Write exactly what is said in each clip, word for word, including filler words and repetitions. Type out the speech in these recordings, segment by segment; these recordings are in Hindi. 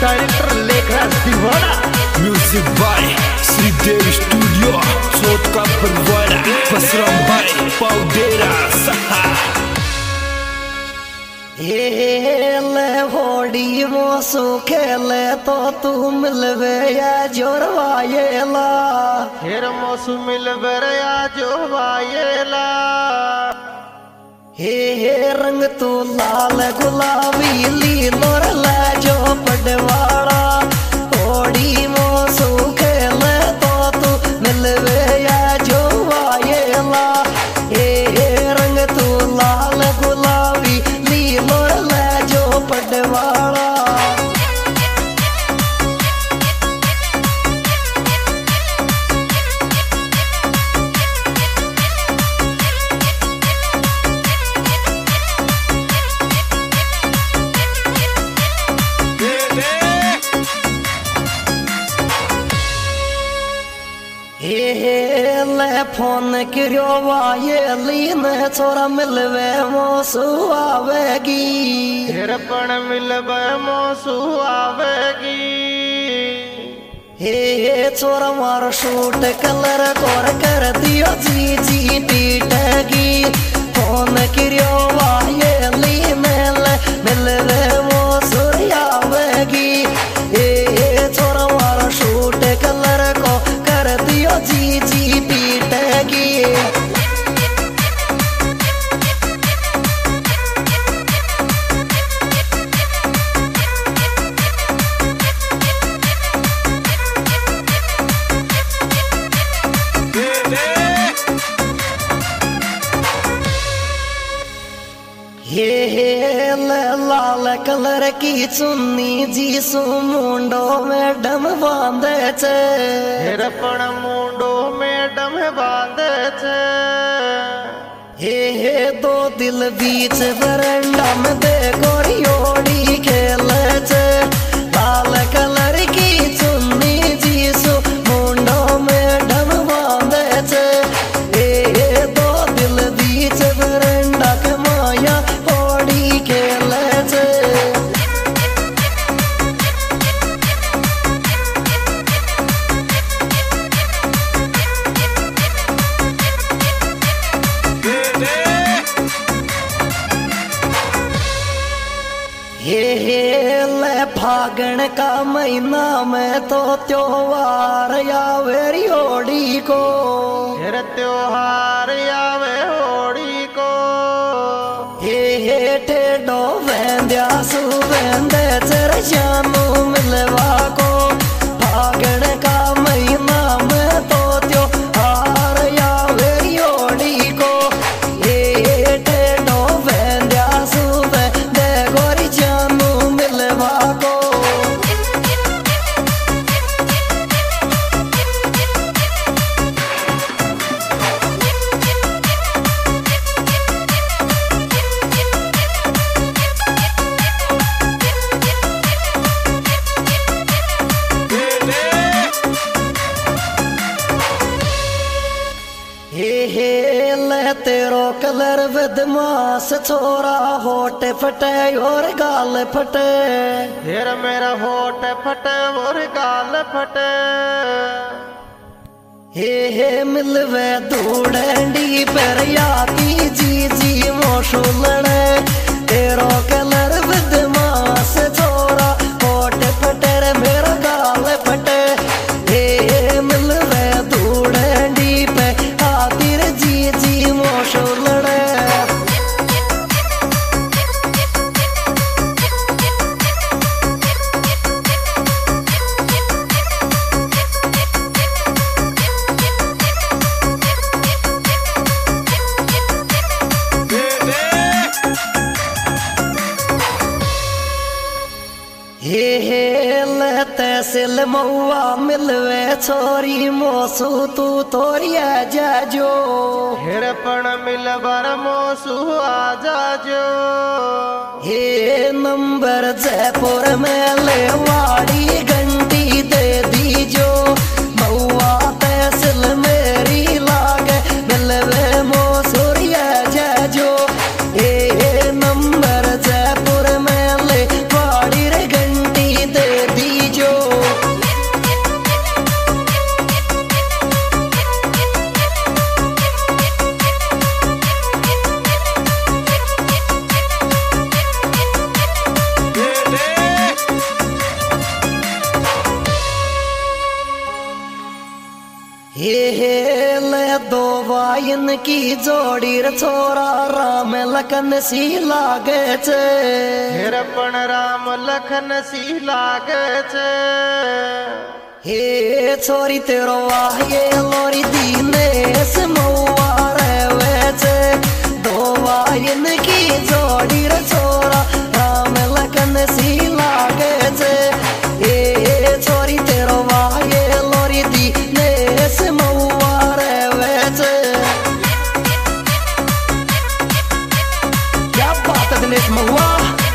Director Lekhraj Diwara, music by Shridev studio, सोच का परवाड़ा, बसराम भाई पाउडेरा सहा। ले होड़ी मोसू खेले तो तू मिलवे या जोरवायेला, फिर मोसू मिलवे या जोरवायेला। हे हे रंग तू लाल गुलाबी लीलो ले जो पडवाड़ा, होड़ी मोसू खेले तो तू मिलवे या जोरवायेला। हे हे रंग तू लाल गुलाबी लीलो ले जो पडवाड़ा। ले फोन करो वाये लीन छोरा मिलवे मोसू आवेगी, फिर पण मिलवे मोसू आवेगी। हे हे छोरा मारो शूट कलर कोर कर दियो जी जी पीटेगी। फोन करो वाये लीन मिलवे मोसू आवेगी, हे हे छोरा मारो शूट कलर को कर दियो जी जी पीटेगी। हे हे लाल कलर की चुन्नी जी सु मुंडो में डम बांधे छे, फिर पण मुंडो में डम बांधे छे। हे हे दो दिल बीच बरंडा में दे गोरियोड़ी खेले छे, लाल कलर की चुन्नी जी सु मुंडो में डम बांधे छे। हे हे दो दिल बीच बरंडा के माया होड़ी खेले छे। हे हे ले फागण का महीना में तो त्योहार आवे होड़ी को, फिर त्योहार आवे होड़ी को। हे हे ठेडो वेंद्या सु वेंदे चर जानू मिलवा को, फागण का महीना में तो त्योहार आवे होड़ी को। हे हे ठेडो वेंद्या सु वेंदे गोरी जानू मिलवा को। हे हे ले तेरो कलर बदमाश छोरा होठ फटे और गाल फटे, फिर मेरा होठ फटे और गाल फटे। हे हे मिलवे धूड़ेंडी पर याती जी जी मोशु लड़े, तेरो कलर बदमाश छोरा होठ फटे रे मेरा गाल फटे। हे हे मिलवे धूड़ेंडी पे आती रे जी जी मोशु लड़े। हे हे ले तहसील मऊआ मिलवे छोरी मोसू तू तोरिया जाजो, फिर पण मिलवर मोसू आ जाजो। हे नंबर जयपुर में ले वाड़ी घंटी दे दीजो, मऊआ तहसील मेरी लागे मिलवे मोसूरिया जाजो। हे नंबर जयपुर में ले वाड़ी रे घंटी दे दी। वाइन की जोड़ी रे छोरा राम लखन सी लागे छे। हेर पण राम लखन सी लागे छे। हे छोरी तेरो वाये लोरी दीनेश मौआ रेवे छे। दो वाइन की जोड़ी रे छोरा राम लखन सी लागे छे। हे छोरी तेरो वाये लोरी दीनेश मौआ रेवे छे। क्या बात है दिनेश महुआ।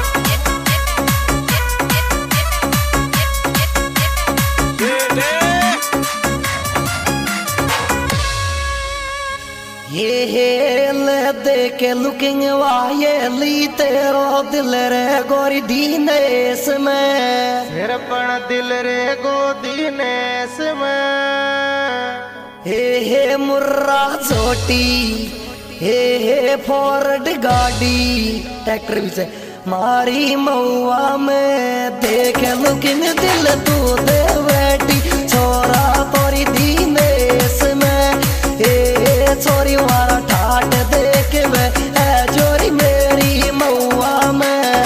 ये हेले देखे लुकिंग वाये ली तेरो दिल रे गोरी दीनेश में। हेर पण दिल रे गो दीनेश में। हे हे मुर्रा छोटी हे हे फोर्ड गाड़ी ट्रैक्टर भी से मारी मऊआ में। देख लुकिंग दिल तू दे बेटी छोरा तोरी दीनेश में। हे छोरी वारा ठाट देख वे है जोरी मेरी मऊआ में।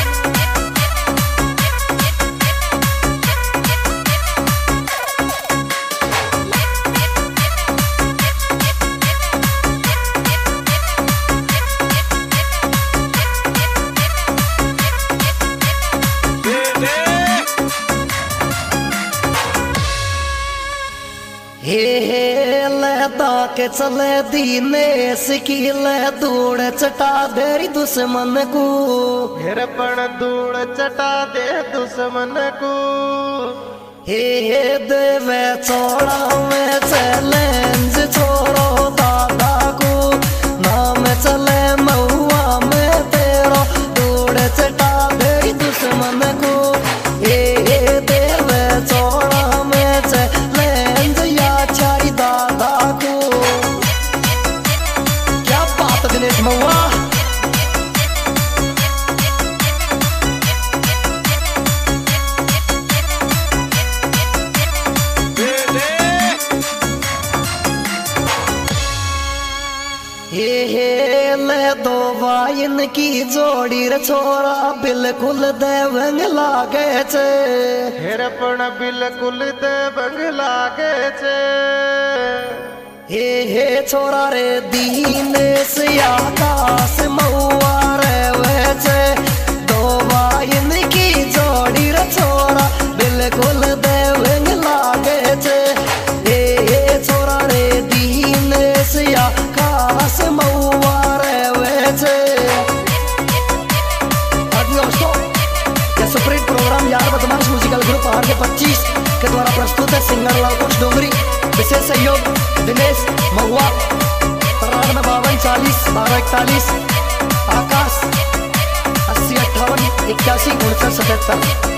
हे हे लहदा के चले दीनेश की ले दूड़ चटा देरी दुश्मन को। हेर पण धूड़ चटा दे दुश्मन को। हे हे देवे छोड़ा में चैलेंज छोड़ो दादा को। नाम चले महुआ में तेरो दूड़ चटा देरी दुश्मन को। हे हे देवे छोड़ा में चैलेंज या चारी दादा को। क्या बात है दिनेश महुआ। हे हे ले दो वाइन की जोड़ी रे छोरा बिल्कुल देवंग लागे छे। हेर पण बिल्कुल देवंग लागे छे। हे हे छोरा रे दीनेश आकाश मऊआ रेवे छे। दो वाइन की जोड़ी रे छोरा बिल्कुल देवंग लागे छे। हे हे छोरा रे दीनेश आकाश मऊआ रेवे छे। दोस्तों ये सुप्रीम प्रोग्राम यार बदमाश म्यूजिकल ग्रुप आर के पच्चीस के द्वारा प्रस्तुत है। सिंगर लालकुश डोंगरी विशेष सहयोग दिनेश महुआ। तिरानवे बावन चालीस बारह इकतालीस आकाश अस्सी अट्ठावन इक्यासी उनसठ सतहत्तर।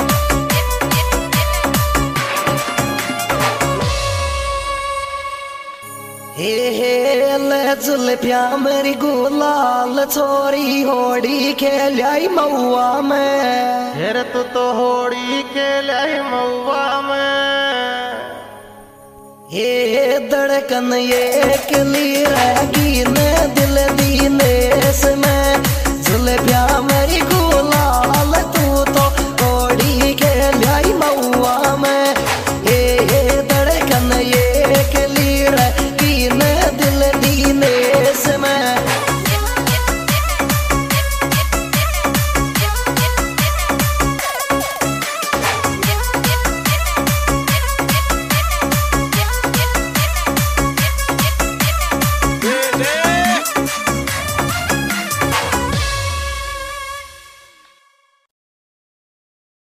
हे हे ले जुल्फिया मेरी गुलाल छोरी होड़ी खेलाई मऊआ में। हेर तू तो होड़ी खेलाई मऊआ में। हे धड़कन ये किली रहेगी ने दिल